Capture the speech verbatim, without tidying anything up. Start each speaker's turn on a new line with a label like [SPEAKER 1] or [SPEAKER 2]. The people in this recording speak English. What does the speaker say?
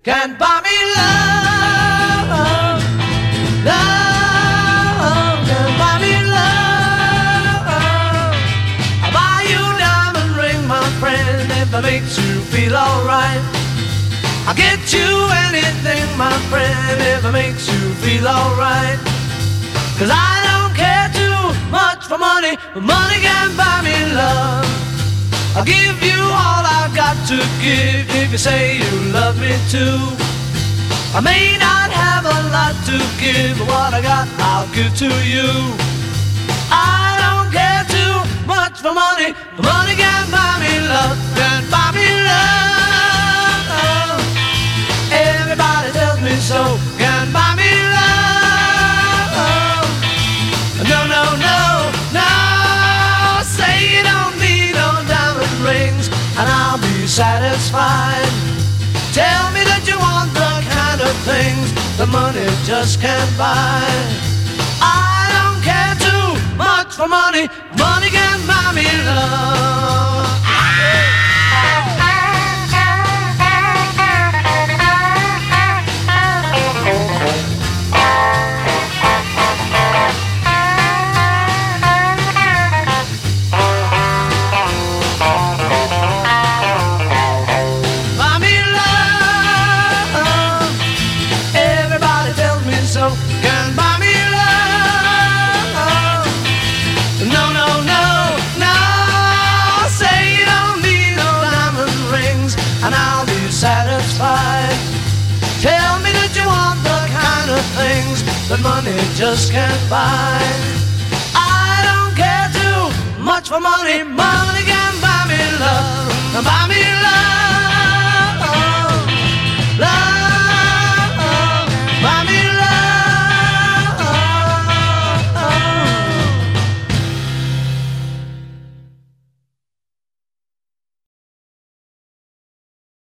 [SPEAKER 1] can't buy me love. Love can't buy me love. I'll buy you a diamond ring, my friend, if it makes you feel alright. I'll get you anything, my friend, if it makes you feel alright. Cause I don't care too much for money, but money can't buy me love. I'll give you all I've got to give if you say you love me too. I may not have a lot to give, but what I got I'll give to you. I don't care too much for money, but money can't buy me love. Can't buy me love. Everybody tells me so. Can't buy me love. No, no, no, no. Say you don't need no diamond rings and I'll be satisfied. Tell me that you want the kind of things that money just can't buy. I don't care too much for money. Money can't buy me love. Satisfied. Tell me that you want the kind of things that money just can't buy. I don't care too much for money. Money can buy me love. Buy me love.